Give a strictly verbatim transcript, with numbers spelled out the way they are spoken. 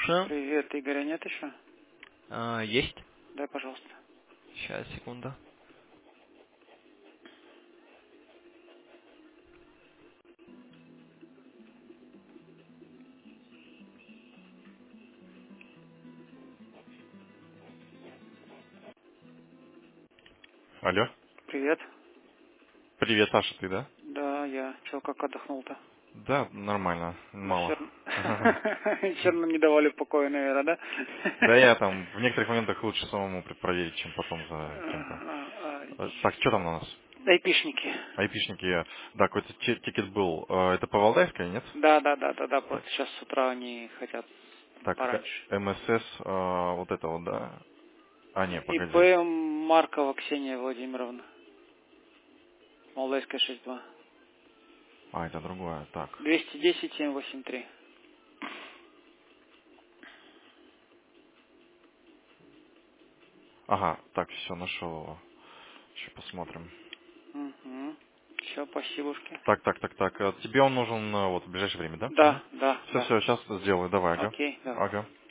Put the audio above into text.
слушаю. Привет, Игоря нет еще? А, есть. Дай, пожалуйста. Сейчас, секунда. Алло. Привет. Привет, Саша, ты, да? Да, я. Че, как отдохнул-то? Да, нормально, мало. Вечерно... Вечерно не давали покоя, наверное, да? Да, я там в некоторых моментах лучше самому проверить, чем потом за кем-то. А, Э, Так, что там на нас? Айпишники. Айпишники, да, какой-то ти- тикет был. Э, Это по Валдайской, нет? Да, да, да, да, да, Так, просто сейчас с утра они хотят так, э, пораньше. МСС, э, вот это вот, да? А, не, погоди. ИП Маркова Ксения Владимировна. Молдайская шесть два. А, это другое, так. двести десять семь восемь три. Ага, так, все, нашел его. Еще посмотрим. Угу. Все, спасибошки. Так, так, так, так. э, Тебе он нужен э, вот в ближайшее время, да? Да, да, Все, да. все, сейчас сделаю. Давай, ага. Окей, давай. Ага.